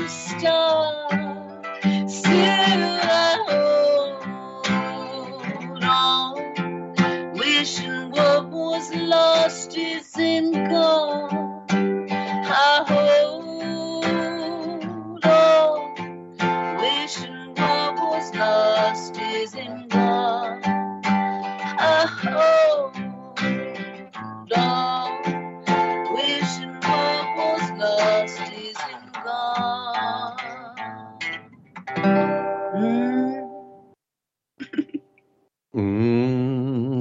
star. Still I hold on, wishing what was lost isn't gone. I hold on, wishing what was lost isn't gone. I hold on, wishing what was lost isn't gone. Mm.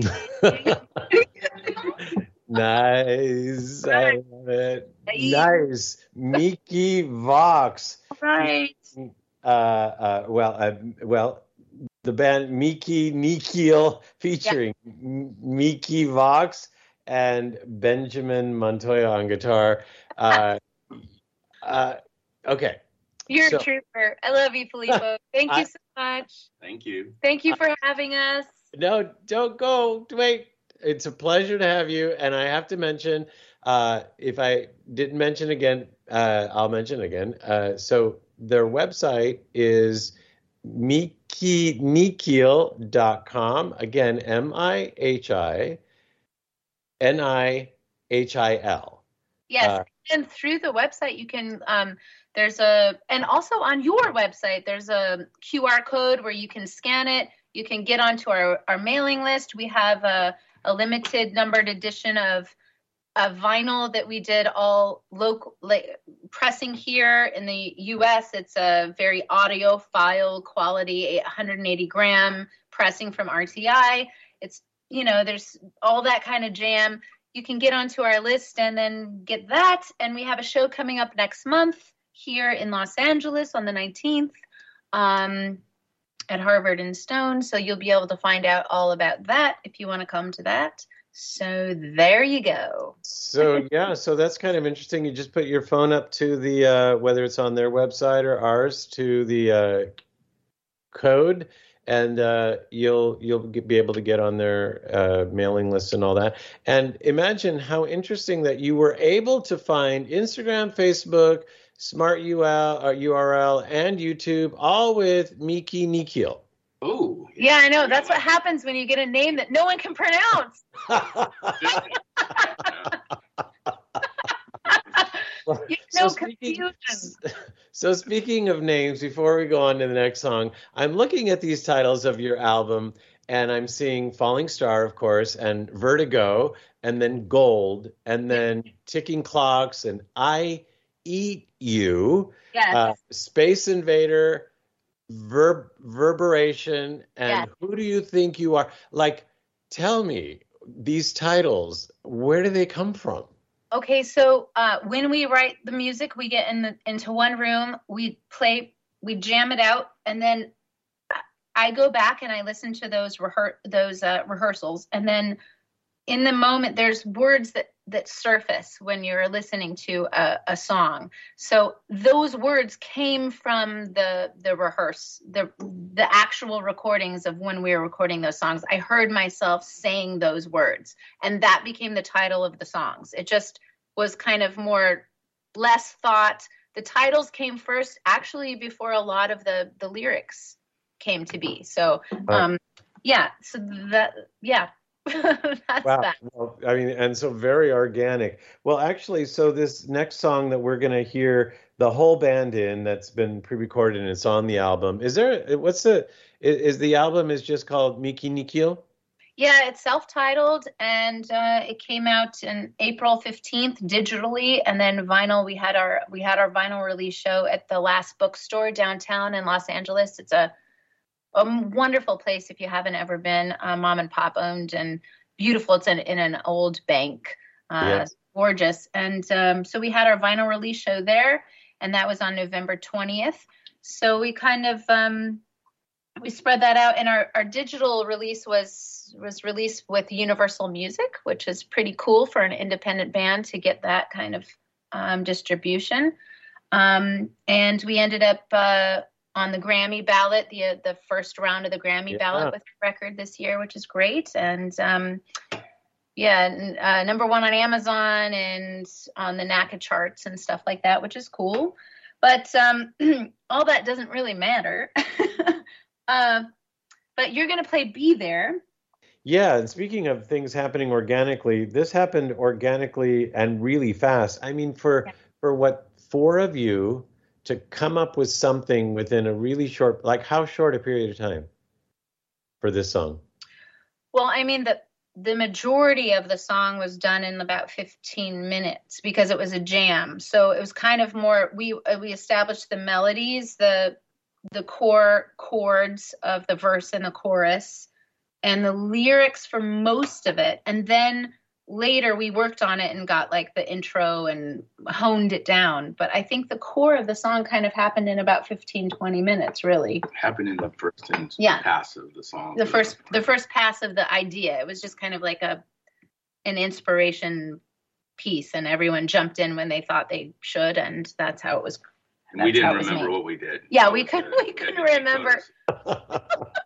Nice. I love it. Nice. Mickey Vox. Right. Uh, uh, well, uh, well, the band Miki Nikhil featuring M- Mickey Vox and Benjamin Montoya on guitar. Uh, uh, okay. You're So- a trooper. I love you, Filippo. Thank you I- so much. Thank you. Thank you for having us. No, don't go. Wait. It's a pleasure to have you. And I have to mention, uh, if I didn't mention again, uh, I'll mention again. Uh, so their website is miki nikhil dot com. Again, M I H I N I H I L. Yes, Uh, and through the website you can um there's a and also on your website there's a Q R code where you can scan it. You can get onto our, our mailing list. We have a, a limited numbered edition of a vinyl that we did all local like, pressing here in the U S. It's a very audiophile quality, one hundred eighty gram pressing from R T I. It's, you know, there's all that kind of jam. You can get onto our list and then get that. And we have a show coming up next month here in Los Angeles on the nineteenth um, at Harvard and Stone. So you'll be able to find out all about that if you want to come to that. So there you go. So yeah, so that's kind of interesting. You just put your phone up to the uh, whether it's on their website or ours to the uh, code, and uh, you'll you'll get, be able to get on their uh, mailing list and all that. And imagine how interesting that you were able to find Instagram, Facebook, Smart U R L, uh, U R L, and YouTube, all with Miki Nikhil. Oh. Yeah, I know. That's what happens when you get a name that no one can pronounce. You know, So speaking, confusion. so speaking of names, before we go on to the next song, I'm looking at these titles of your album, and I'm seeing Falling Star, of course, and Vertigo, and then Gold, and then Ticking Clocks, and I Eat You, Yes. uh, Space Invader, Ver- Verberation, and Yes. Who Do You Think You Are? Like, tell me, these titles, where do they come from? Okay, so uh, when we write the music, we get in the, into one room, we play, we jam it out, and then I go back and I listen to those rehear- those uh, rehearsals, and then in the moment, there's words that that surface when you're listening to a, a song. So those words came from the the rehearse, the the actual recordings of when we were recording those songs. I heard myself saying those words, and that became the title of the songs. It just was kind of more, less thought. The titles came first, actually, before a lot of the the lyrics came to be. So, um, yeah. So that, yeah. That's Wow. that. Well, I mean, and so very organic. Well, actually, so this next song that we're going to hear the whole band in, that's been pre-recorded and it's on the album. Is there, what's the, is, is the album is just called Miki Nikhil? Yeah, it's self-titled, and uh, it came out in April fifteenth digitally, and then vinyl. We had our we had our vinyl release show at the Last Bookstore downtown in Los Angeles. It's a a wonderful place if you haven't ever been. Uh, mom and pop owned and beautiful. It's in, in an old bank. Uh, Yes. Gorgeous. And um, so we had our vinyl release show there, and that was on November twentieth. So we kind of um, we spread that out, and our, our digital release was was released with Universal Music, which is pretty cool for an independent band to get that kind of um, distribution. Um, and we ended up uh, on the Grammy ballot, the uh, the first round of the Grammy Yeah. ballot with the record this year, which is great. And um, yeah, n- uh, number one on Amazon and on the N A C A charts and stuff like that, which is cool. But um, all that doesn't really matter. uh, but you're going to play Be There. Yeah, and speaking of things happening organically, this happened organically and really fast. I mean, for Yeah. for what four of you to come up with something within a really short, like how short a period of time for this song? Well, I mean, the the majority of the song was done in about fifteen minutes because it was a jam. So it was kind of more, we uh, we established the melodies, the the core chords of the verse and the chorus, and the lyrics for most of it. And then later we worked on it and got like the intro and honed it down. But I think the core of the song kind of happened in about fifteen, twenty minutes, really. Happened in the first and Yeah. pass of the song. The first the first pass of the idea. It was just kind of like a an inspiration piece, and everyone jumped in when they thought they should, and that's how it was. And we that's how didn't it was remember made. what we did. Yeah, So we it's, couldn't uh, we couldn't yeah, you remember. notice.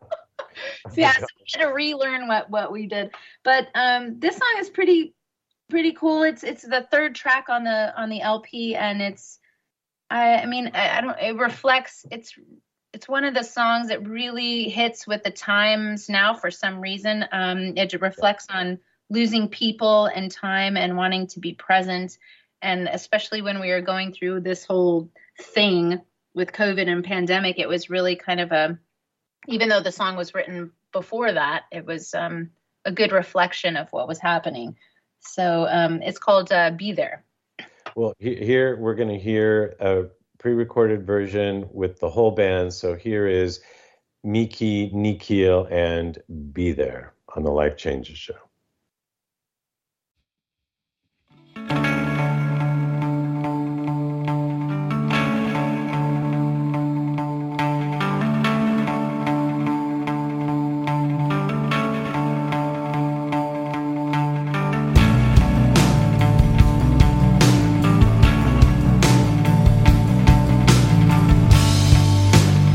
So yeah, so we had to relearn what what we did. But um, this song is pretty pretty cool. It's it's the third track on the on the L P, and it's I I mean I, I don't it reflects it's it's one of the songs that really hits with the times now for some reason. Um, it reflects on losing people and time and wanting to be present, and especially when we were going through this whole thing with COVID and pandemic, it was really kind of a, even though the song was written before that, it was um, a good reflection of what was happening. So um, it's called uh, Be There. Well, he- here we're going to hear a pre-recorded version with the whole band. So here is Miki, Nikhil, and Be There on the Life Changes Show.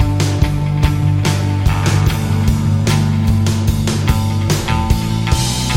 Be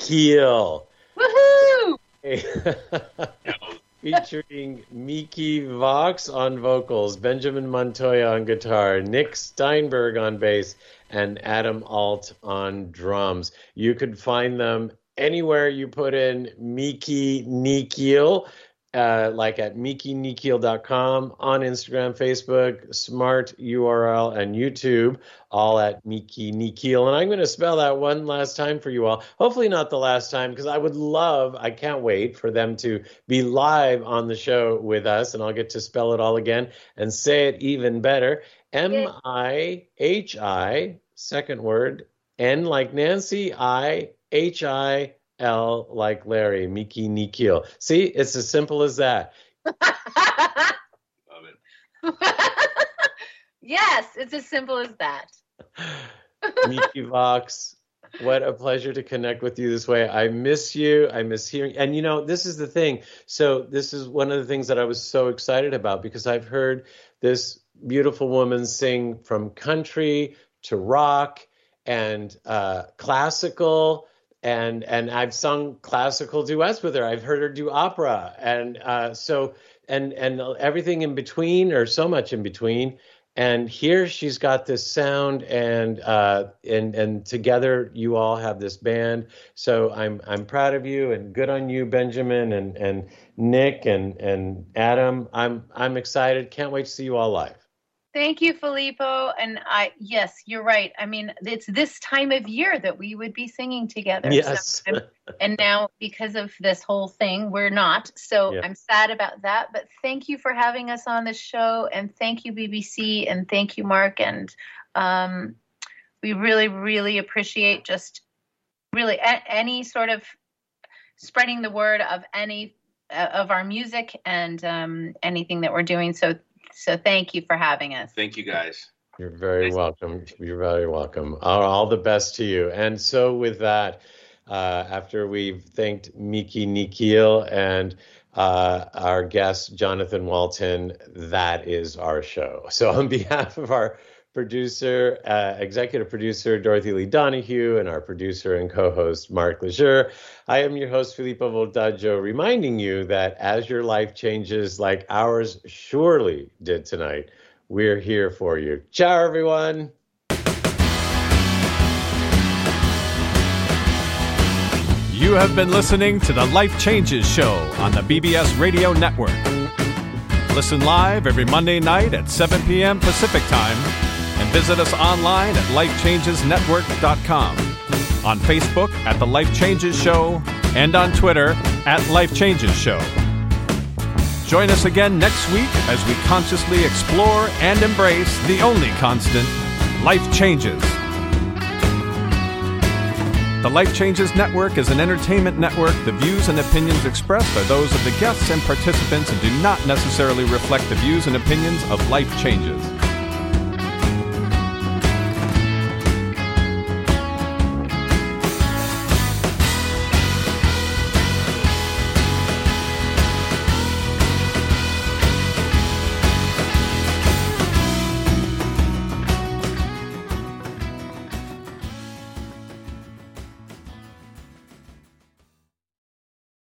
Keel. Woohoo! Featuring Miki Vox on vocals, Benjamin Montoya on guitar, Nick Steinberg on bass, and Adam Alt on drums. You could find them anywhere you put in Miki Nikiel, uh, like at miki nikiel dot com, on Instagram, Facebook, Smart U R L, and YouTube, all at Miki Nikiel. And I'm going to spell that one last time for you all. Hopefully not the last time, because I would love, I can't wait for them to be live on the show with us, and I'll get to spell it all again and say it even better. M I H I, second word, N like Nancy, I, H I, L like Larry, Miki Nikiel. See, it's as simple as that. Love it. Yes, it's as simple as that. Miki Vox, what a pleasure to connect with you this way. I miss you. I miss hearing. And, you know, this is the thing. So this is one of the things that I was so excited about, because I've heard this beautiful woman sing from country to rock and uh, classical. And and I've sung classical duets with her. I've heard her do opera, and uh, so and and everything in between, or so much in between. And here she's got this sound, and uh, and and together you all have this band. So I'm I'm proud of you, and good on you, Benjamin and and Nick and and Adam. I'm I'm excited. Can't wait to see you all live. Thank you, Filippo. And I, yes, you're right. I mean, it's this time of year that we would be singing together. Yes. So and now, because of this whole thing, we're not. So Yeah. I'm sad about that. But thank you for having us on the show. And thank you, B B C. And thank you, Mark. And um, we really, really appreciate just really a- any sort of spreading the word of any uh, of our music and um, anything that we're doing. So So thank you for having us. Thank you, guys. You're very welcome. You're very welcome. All, all the best to you. And so with that, uh, after we've thanked Miki Nikiel and uh, our guest, Jonathan Walton, that is our show. So on behalf of our producer, uh, executive producer, Dorothy Lee Donahue, and our producer and co-host, Mark Lejeune, I am your host, Filippo Voltaggio, reminding you that as your life changes like ours surely did tonight, we're here for you. Ciao, everyone. You have been listening to the Life Changes Show on the B B S Radio Network. Listen live every Monday night at seven p.m. Pacific Time and visit us online at life changes network dot com, on Facebook at The Life Changes Show, and on Twitter at Life Changes Show. Join us again next week as we consciously explore and embrace the only constant, life changes. The Life Changes Network is an entertainment network. The views and opinions expressed are those of the guests and participants and do not necessarily reflect the views and opinions of Life Changes.